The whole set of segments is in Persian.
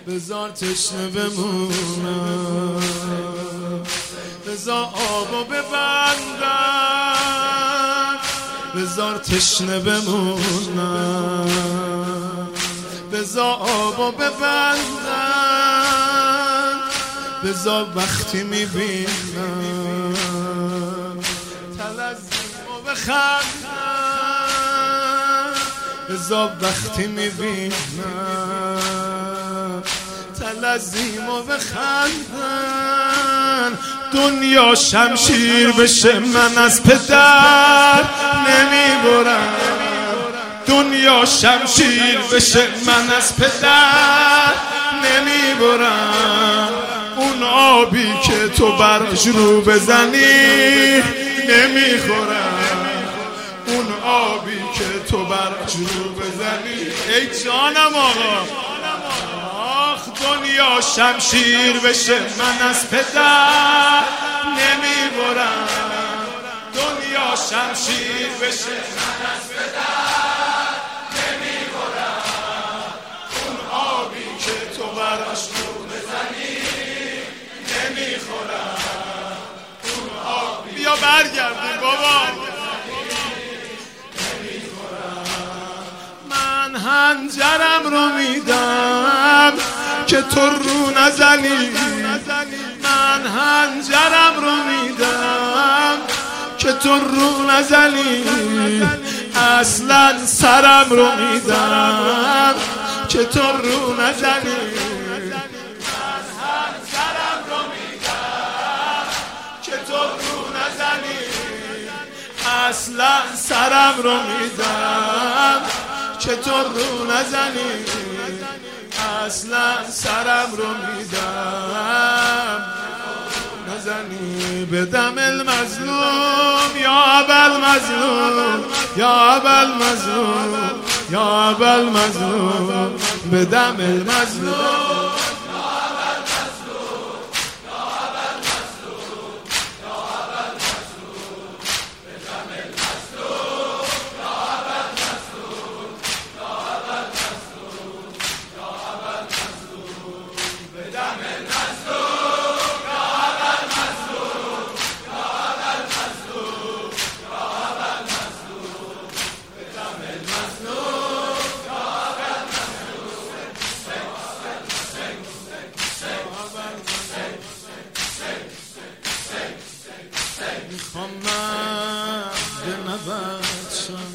بذار تشنه بمونم، بذار آبو ببندم، بذار تشنه بمونم، بذار آبو ببندم، بذار وقتی میبینم تلزیمو بخندم، بذار وقتی میبینم تلزیمو بخندم. دنیا شمشیر بشه من از پدر نمیبرم، دنیا شمشیر بشه من از پدر نمیبرم. اون آبی که تو براش رو بزنی نمیخورم، اون آبی که تو براش رو بزنی. ای جانم آقا، آخ دنیا شمشیر بشه من از پدر نمیبرم، دنیا شمشیر بشه من از پدر نمیبرم. اون آبی که تو براش رو بزنی نمیخورم، اون آبی بیا برگردیم بابا. من هنجرم رو میدم که تو رو نزنی، من هنجرم رو میدم که تو رو نزنی. اصلا سرم رو میدم که تو رو نزنی، من هنجرم رو میدم که تو رو نزنی. اصلا سرم رو میدم که تو رو نزنی، اصلا سرم رو میدم نزنی. بدم المظلوم یا ابل مظلوم، یا ابل مظلوم، یا ابل مظلوم. بدم المظلوم میخوام من به نبرد شم،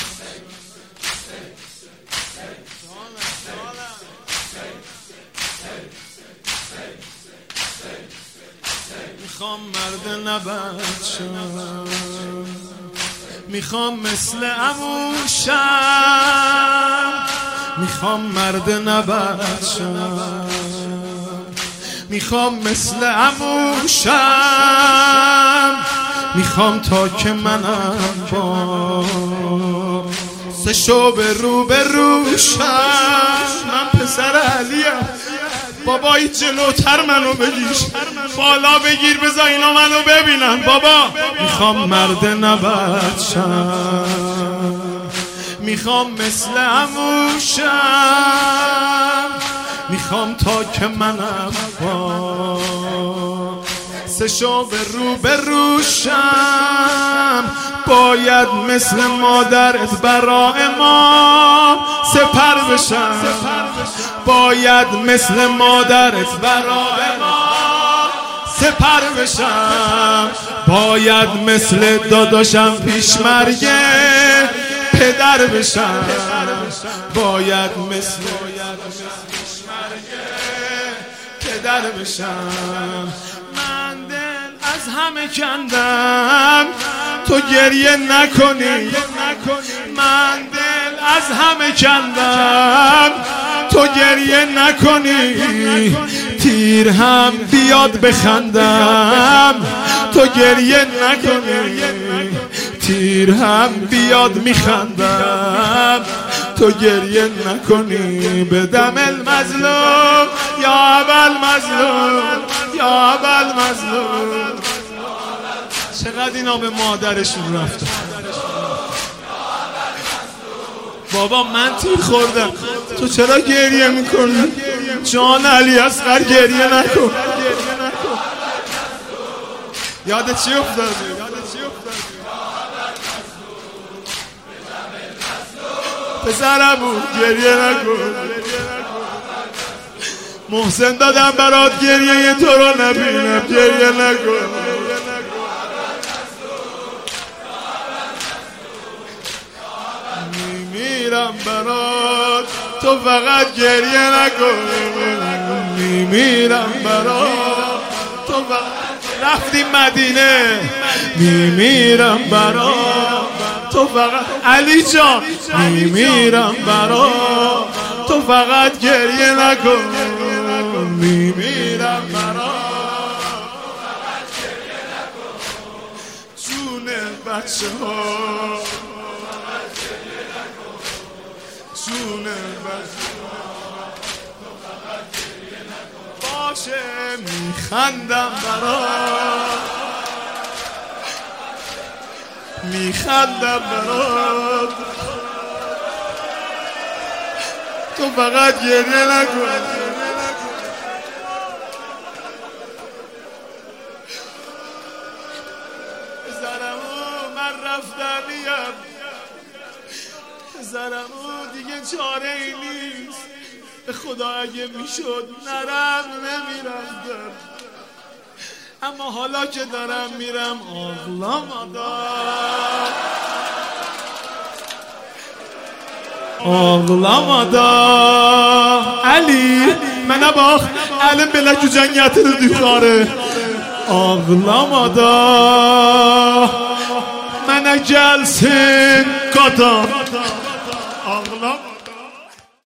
میخوام مرد نبرد شم، میخوام مثل عمو شم، میخوام مرد نبرد شم، میخوام مثل عمو شم، میخوام تا که منم با سه شب رو به رو شم. من پسر علیم بابایی، جلوتر منو بگیر، بالا بگیر بذار اینا منو ببینن بابا. میخوام مرد نبرد شم، میخوام مثل عمو شم، میخوام تا که منم با سه شب رو به رو شم. باید مثل مادرت برای ما سپر بشم، باید مثل مادرت برای ما سپر بشم، باید مثل داداشم پیش پدر بشم، باید مثل پدر بشم. من دل از همه کندم تو گریه نکنی، من دل از همه کندم تو گریه نکنی. تیر هم بیاد بخندم تو گریه نکنی، تیر هم بیاد میخندم تو گریه نکنی. بدم المظلوم یا ابل مظلوم، یا ابل مظلوم. چقدر اینا به مادرشون رفتن. بابا من تیر خوردم تو چرا گریه میکنی؟ جان علی اصغر گریه نکن. یادت چی افتاد؟ پسرم بود گریه نکن. محسن دادم برات گریه تو رو نبینم، گریه نکن. میمیرم برات تو فقط گریه نکن. میمیرم برات تو فقط. رفتیم مدینه. میمیرم برات تو فقط. علی جان میمیرم برات تو فقط گریه نکن. میمیرم برات تو فقط گریه نکن. جون بچه ها جون بچه ها باشه میخندم برات میخندم برات تو فقط گریه نکن. پسرمو من رفتنیم. پسرمو دیگه چاره ای نیست. به خدا اگه میشد نرم نمیرفتم، اما حالا که دارم میرم ağlamadan Ali mənə bax, əlim belə gücən gətirir yuxarı. Ağlamadan mənə gəlsin qadam.